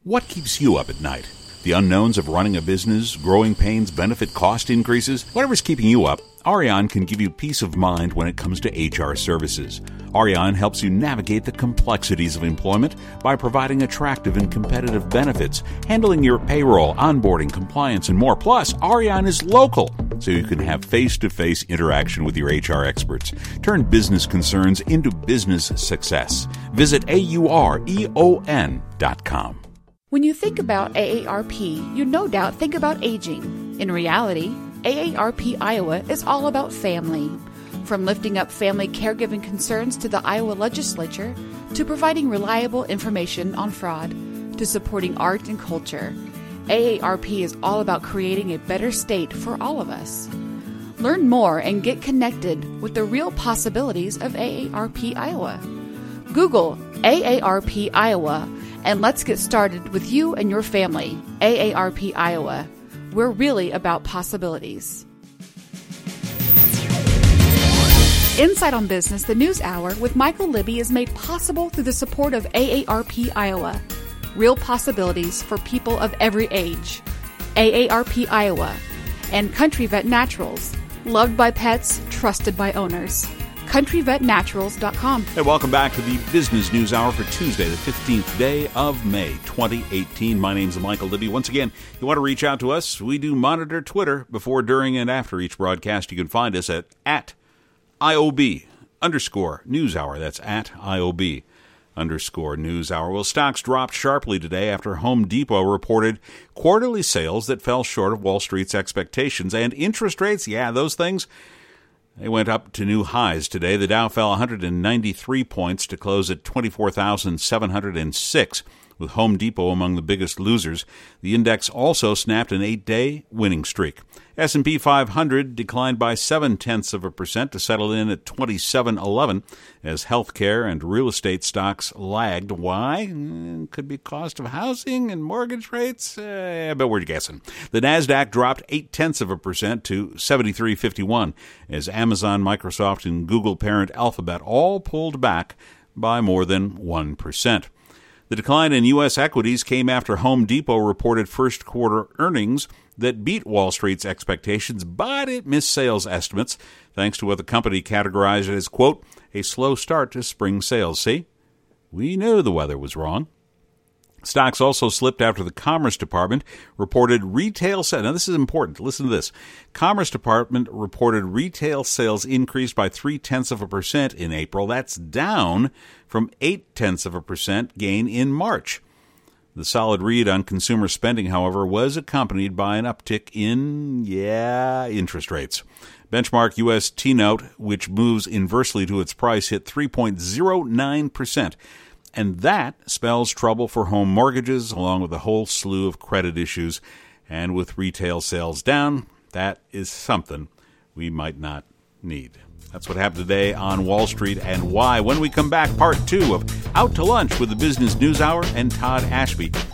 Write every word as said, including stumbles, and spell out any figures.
What keeps you up at night? The unknowns of running a business, growing pains, benefit cost increases? Whatever's keeping you up, Ariane can give you peace of mind when it comes to H R services. Ariane helps you navigate the complexities of employment by providing attractive and competitive benefits, handling your payroll, onboarding, compliance, and more. Plus, Ariane is local, so you can have face-to-face interaction with your H R experts. Turn business concerns into business success. Visit A U R E O N dot com. When you think about A A R P, you no doubt think about aging. In reality, A A R P Iowa is all about family. From lifting up family caregiving concerns to the Iowa legislature, to providing reliable information on fraud, to supporting art and culture, A A R P is all about creating a better state for all of us. Learn more and get connected with the real possibilities of A A R P Iowa. Google A A R P Iowa and let's get started with you and your family. A A R P Iowa. We're really about possibilities. Insight on Business, the News Hour with Michael Libby is made possible through the support of A A R P Iowa. Real possibilities for people of every age. A A R P Iowa. And Country Vet Naturals. Loved by pets, trusted by owners. country vet naturals dot com. Hey, welcome back to the Business News Hour for Tuesday, the fifteenth day of May, twenty eighteen. My name's Michael Libby. Once again, if you want to reach out to us, we do monitor Twitter before, during, and after each broadcast. You can find us at, at IOB underscore News Hour. That's at IOB underscore News Hour. Well, stocks dropped sharply today after Home Depot reported quarterly sales that fell short of Wall Street's expectations. And interest rates, yeah, those things, they went up to new highs today. The Dow fell one hundred ninety-three points to close at twenty-four thousand seven hundred six, with Home Depot among the biggest losers. The index also snapped an eight-day winning streak. S and P five hundred declined by seven-tenths of a percent to settle in at twenty-seven eleven as healthcare and real estate stocks lagged. Why? Could be cost of housing and mortgage rates, uh, but we're guessing. The Nasdaq dropped eight-tenths of a percent to seventy-three fifty-one as Amazon, Microsoft, and Google parent Alphabet all pulled back by more than one percent. The decline in U S equities came after Home Depot reported first quarter earnings that beat Wall Street's expectations, but it missed sales estimates, thanks to what the company categorized as, quote, a slow start to spring sales. See, we knew the weather was wrong. Stocks also slipped after the Commerce Department reported retail sales. Now, this is important. Listen to this. Commerce Department reported retail sales increased by three-tenths of a percent in April. That's down from eight-tenths of a percent gain in March. The solid read on consumer spending, however, was accompanied by an uptick in, yeah, interest rates. Benchmark U S T-Note, which moves inversely to its price, hit three point oh nine percent. And that spells trouble for home mortgages, along with a whole slew of credit issues. And with retail sales down, that is something we might not need. That's what happened today on Wall Street and why. When we come back, part two of Out to Lunch with the Business News Hour and Todd Ashby.